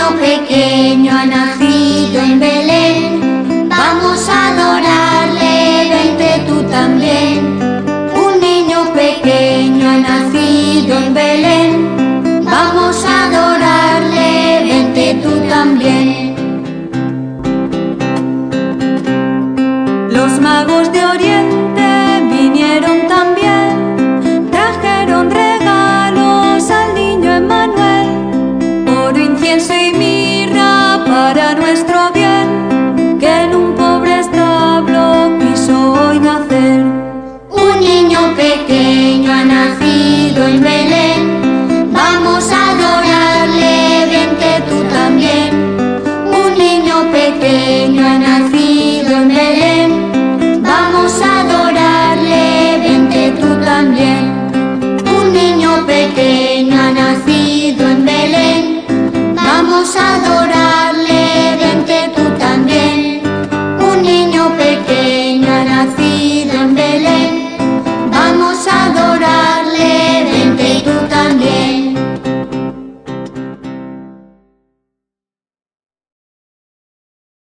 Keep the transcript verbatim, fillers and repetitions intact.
niño pequeño ha nacido en Belén. Vamos a adorarle, vente tú también. Un niño pequeño ha nacido en Belén. Vamos a adorarle, vente tú también. Los magos de Oriente vinieron también, trajeron regalos al niño Emmanuel, oro, incienso y mirra para